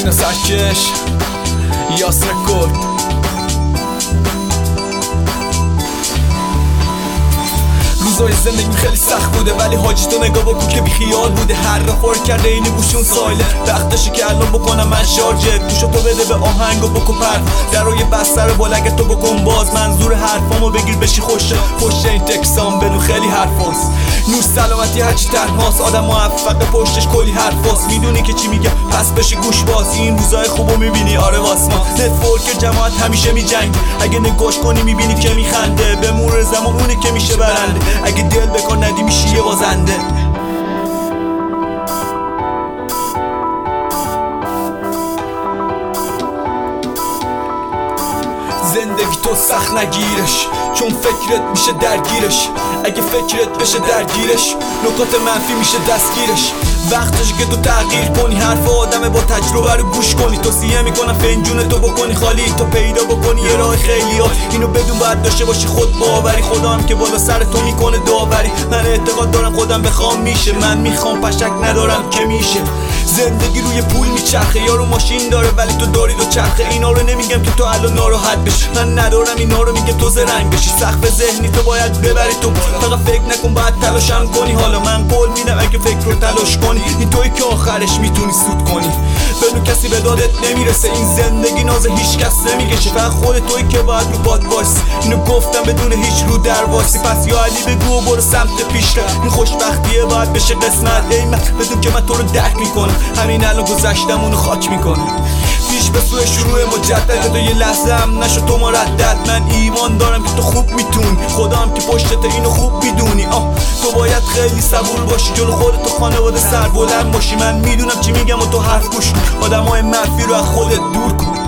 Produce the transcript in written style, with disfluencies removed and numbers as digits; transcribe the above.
ماشین سرکش یاس رکورد. روزای زندگیم خیلی سخت بوده ولی حاجی تو نگاه بکن که بیخیال بوده. هر را خور کرده این گوشون سایله. وقتشه که الان بکنم من شارژه. گوشو تو بده به آهنگ و بکن پرد. درای بستر بالگه تو بکن باز. منظور حرفامو بگیر بشی خوشه. پشت این تکسام بدون خیلی حرفاست. نور سلامتی هرچی تنهاست. آدم موفق پشتش کلی حرفاست. میدونی که چی میگم پس بشی گوش باز. این روزای خوبو میبینی آره واسما. نتورک جماعت همیشه میجنگ. اگه نگاش کنی میبینی که میخنده. به مرور زمان اونه که میشه برنده. اگه دل بکن ندی میشی یه بازنده. زندگی تو سخت نگیرش چون فکرت میشه درگیرش. اگه فکرت بشه درگیرش نکات منفی میشه دستگیرش. وقتش که تو تغییر کنی حرف آدم با تجربه رو گوش کنی. توصیه میکنم فنجون تو بکنی خالی. تو پیدا بکنی یه راه خیلی ها. اینو بدون باید داشته باشی خود باوری. خدا هم که بالا سر تو میکنه داوری. من اعتقاد دارم خودم بخوام میشه. من میخوام پشک ندارم که میشه. زندگی روی پول میچرخه. یارو ماشین داره ولی تو داری دو چرخه. اینا رو نمیگم که تو الان ناراحت بشی. من ندارم اینا رو میگم تو زرنگ بشی. سقف ذهنی تو باید ببری تو. فقط فکر نکن باید تلاشم کنی. حالا من قول میدم اگه فکر رو تلاش کنی این توی که آخرش میتونی سود کنی. بدون کسی به دادت نمیرسه. این زندگی ناز هیچ کس نمیکشه. فقط خود توی که باید رو باد وایسی. اینو گفتم بدون هیچ رو درواسی. پس یا علی بگو و برو سمت پیشتر. این خوشبختیه باید بشه قسمت. ای من بدون که من تو رو درک میکنم. همین الان گذشتم اونو خاک میکنم. پیش به سوی شروع مجدد. تو یه لحظه هم نشو تو مردد. من ایمان دارم که تو خوب میتونی. خدا هم که پشتت اینو خوب میدونی. تو باید خیلی صبور باشی. جلو خودت و خانواده سر بلند باشی. من میدونم چی میگم و تو حرف گوش کن. آدمای منفی رو از خودت دور کن.